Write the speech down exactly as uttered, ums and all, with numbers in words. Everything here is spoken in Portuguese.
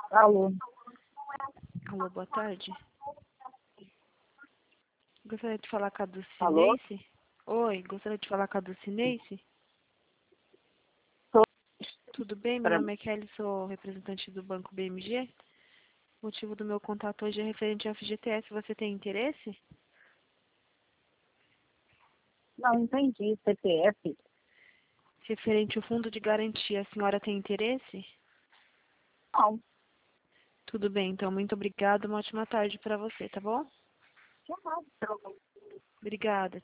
Alô. Alô, boa tarde. Gostaria de falar com a Alô? Dulcineice. Oi, gostaria de falar com a Dulcineice. Tô Tudo bem? Meu pra... nome é Kelly, sou representante do Banco B M G. O motivo do meu contato hoje é referente ao F G T S. Você tem interesse? Não entendi. C P F? Referente ao Fundo de Garantia, a senhora tem interesse? Não. Tudo bem, então, muito obrigada. Uma ótima tarde para você, tá bom? Tchau. Obrigada.